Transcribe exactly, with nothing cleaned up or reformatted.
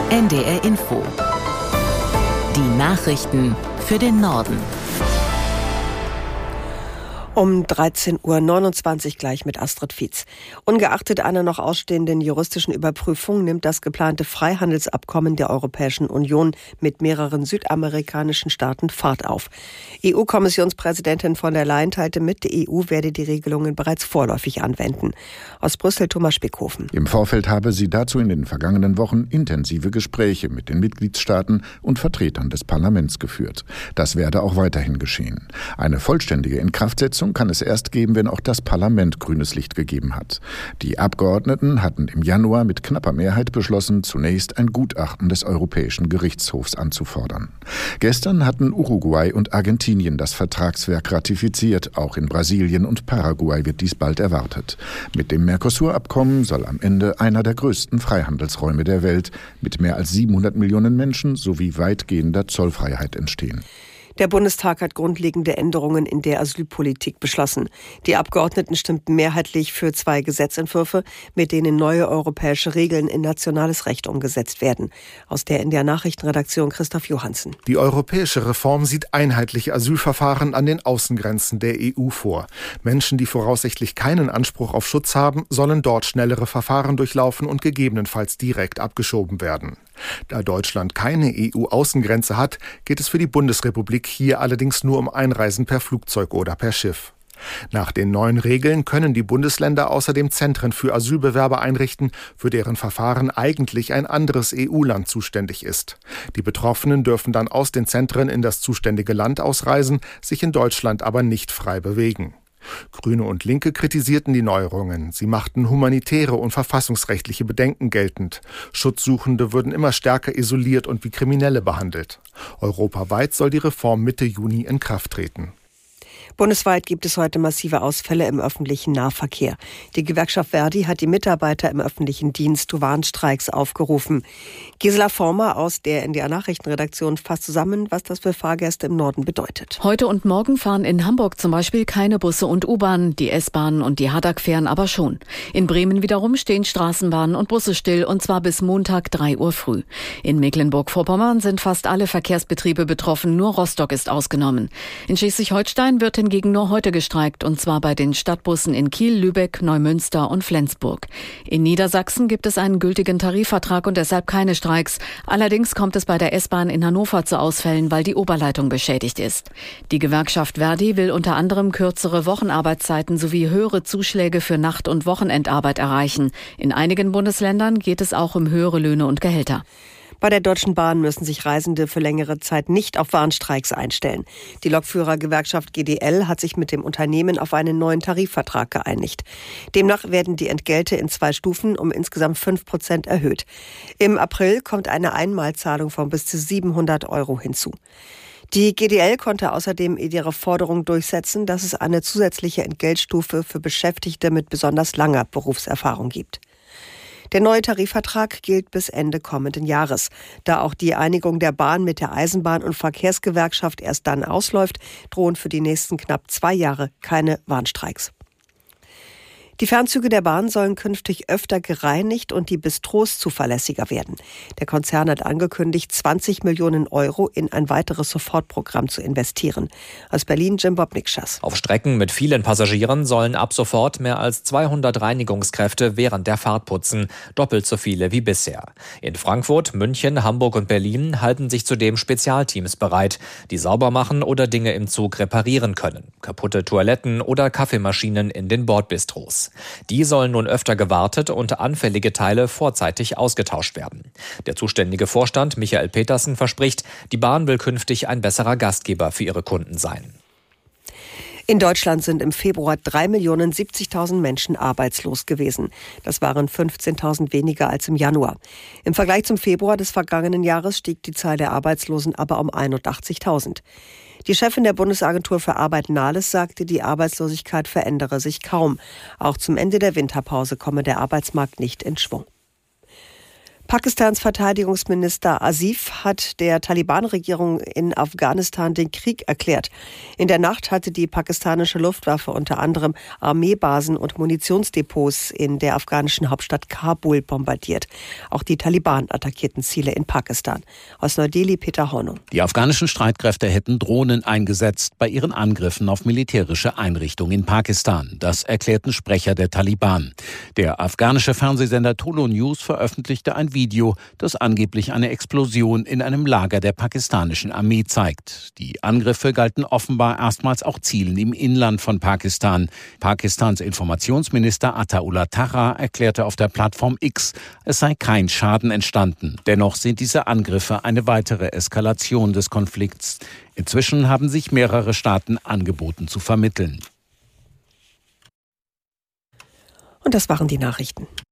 N D R Info. Die Nachrichten für den Norden. Um dreizehn Uhr neunundzwanzig gleich mit Astrid Fietz. Ungeachtet einer noch ausstehenden juristischen Überprüfung nimmt das geplante Freihandelsabkommen der Europäischen Union mit mehreren südamerikanischen Staaten Fahrt auf. E U-Kommissionspräsidentin von der Leyen teilte mit, die E U werde die Regelungen bereits vorläufig anwenden. Aus Brüssel Thomas Spickhofen. Im Vorfeld habe sie dazu in den vergangenen Wochen intensive Gespräche mit den Mitgliedstaaten und Vertretern des Parlaments geführt. Das werde auch weiterhin geschehen. Eine vollständige Inkraftsetzung kann es erst geben, wenn auch das Parlament grünes Licht gegeben hat. Die Abgeordneten hatten im Januar mit knapper Mehrheit beschlossen, zunächst ein Gutachten des Europäischen Gerichtshofs anzufordern. Gestern hatten Uruguay und Argentinien das Vertragswerk ratifiziert. Auch in Brasilien und Paraguay wird dies bald erwartet. Mit dem Mercosur-Abkommen soll am Ende einer der größten Freihandelsräume der Welt mit mehr als siebenhundert Millionen Menschen sowie weitgehender Zollfreiheit entstehen. Der Bundestag hat grundlegende Änderungen in der Asylpolitik beschlossen. Die Abgeordneten stimmten mehrheitlich für zwei Gesetzentwürfe, mit denen neue europäische Regeln in nationales Recht umgesetzt werden. Aus der N D R Nachrichtenredaktion Christoph Johansen. Die europäische Reform sieht einheitliche Asylverfahren an den Außengrenzen der E U vor. Menschen, die voraussichtlich keinen Anspruch auf Schutz haben, sollen dort schnellere Verfahren durchlaufen und gegebenenfalls direkt abgeschoben werden. Da Deutschland keine E U-Außengrenze hat, geht es für die Bundesrepublik hier allerdings nur um Einreisen per Flugzeug oder per Schiff. Nach den neuen Regeln können die Bundesländer außerdem Zentren für Asylbewerber einrichten, für deren Verfahren eigentlich ein anderes E U-Land zuständig ist. Die Betroffenen dürfen dann aus den Zentren in das zuständige Land ausreisen, sich in Deutschland aber nicht frei bewegen. Grüne und Linke kritisierten die Neuerungen. Sie machten humanitäre und verfassungsrechtliche Bedenken geltend. Schutzsuchende würden immer stärker isoliert und wie Kriminelle behandelt. Europaweit soll die Reform Mitte Juni in Kraft treten. Bundesweit gibt es heute massive Ausfälle im öffentlichen Nahverkehr. Die Gewerkschaft Verdi hat die Mitarbeiter im öffentlichen Dienst zu Warnstreiks aufgerufen. Gisela Former aus der N D R Nachrichtenredaktion fasst zusammen, was das für Fahrgäste im Norden bedeutet. Heute und morgen fahren in Hamburg zum Beispiel keine Busse und U-Bahnen, die S-Bahnen und die Hadak fähren aber schon. In Bremen wiederum stehen Straßenbahnen und Busse still, und zwar bis Montag drei Uhr früh. In Mecklenburg-Vorpommern sind fast alle Verkehrsbetriebe betroffen, nur Rostock ist ausgenommen. In Schleswig-Holstein wird hingegen nur heute gestreikt, und zwar bei den Stadtbussen in Kiel, Lübeck, Neumünster und Flensburg. In Niedersachsen gibt es einen gültigen Tarifvertrag und deshalb keine Streiks. Allerdings kommt es bei der S-Bahn in Hannover zu Ausfällen, weil die Oberleitung beschädigt ist. Die Gewerkschaft Verdi will unter anderem kürzere Wochenarbeitszeiten sowie höhere Zuschläge für Nacht- und Wochenendarbeit erreichen. In einigen Bundesländern geht es auch um höhere Löhne und Gehälter. Bei der Deutschen Bahn müssen sich Reisende für längere Zeit nicht auf Warnstreiks einstellen. Die Lokführergewerkschaft G D L hat sich mit dem Unternehmen auf einen neuen Tarifvertrag geeinigt. Demnach werden die Entgelte in zwei Stufen um insgesamt fünf Prozent erhöht. Im April kommt eine Einmalzahlung von bis zu siebenhundert Euro hinzu. Die G D L konnte außerdem ihre Forderung durchsetzen, dass es eine zusätzliche Entgeltstufe für Beschäftigte mit besonders langer Berufserfahrung gibt. Der neue Tarifvertrag gilt bis Ende kommenden Jahres. Da auch die Einigung der Bahn mit der Eisenbahn- und Verkehrsgewerkschaft erst dann ausläuft, drohen für die nächsten knapp zwei Jahre keine Warnstreiks. Die Fernzüge der Bahn sollen künftig öfter gereinigt und die Bistros zuverlässiger werden. Der Konzern hat angekündigt, zwanzig Millionen Euro in ein weiteres Sofortprogramm zu investieren. Aus Berlin Jim Bobnikschas. Auf Strecken mit vielen Passagieren sollen ab sofort mehr als zweihundert Reinigungskräfte während der Fahrt putzen, doppelt so viele wie bisher. In Frankfurt, München, Hamburg und Berlin halten sich zudem Spezialteams bereit, die sauber machen oder Dinge im Zug reparieren können. Kaputte Toiletten oder Kaffeemaschinen in den Bordbistros. Die sollen nun öfter gewartet und anfällige Teile vorzeitig ausgetauscht werden. Der zuständige Vorstand Michael Petersen verspricht, die Bahn will künftig ein besserer Gastgeber für ihre Kunden sein. In Deutschland sind im Februar drei Millionen siebzigtausend Menschen arbeitslos gewesen. Das waren fünfzehntausend weniger als im Januar. Im Vergleich zum Februar des vergangenen Jahres stieg die Zahl der Arbeitslosen aber um einundachtzigtausend. Die Chefin der Bundesagentur für Arbeit Nahles sagte, die Arbeitslosigkeit verändere sich kaum. Auch zum Ende der Winterpause komme der Arbeitsmarkt nicht in Schwung. Pakistans Verteidigungsminister Asif hat der Taliban-Regierung in Afghanistan den Krieg erklärt. In der Nacht hatte die pakistanische Luftwaffe unter anderem Armeebasen und Munitionsdepots in der afghanischen Hauptstadt Kabul bombardiert. Auch die Taliban attackierten Ziele in Pakistan. Aus Neu-Delhi Peter Hornung. Die afghanischen Streitkräfte hätten Drohnen eingesetzt bei ihren Angriffen auf militärische Einrichtungen in Pakistan. Das erklärten Sprecher der Taliban. Der afghanische Fernsehsender Tolo News veröffentlichte ein Video, das angeblich eine Explosion in einem Lager der pakistanischen Armee zeigt. Die Angriffe galten offenbar erstmals auch Zielen im Inland von Pakistan. Pakistans Informationsminister Ataullah Taha erklärte auf der Plattform X, es sei kein Schaden entstanden. Dennoch sind diese Angriffe eine weitere Eskalation des Konflikts. Inzwischen haben sich mehrere Staaten angeboten zu vermitteln. Und das waren die Nachrichten.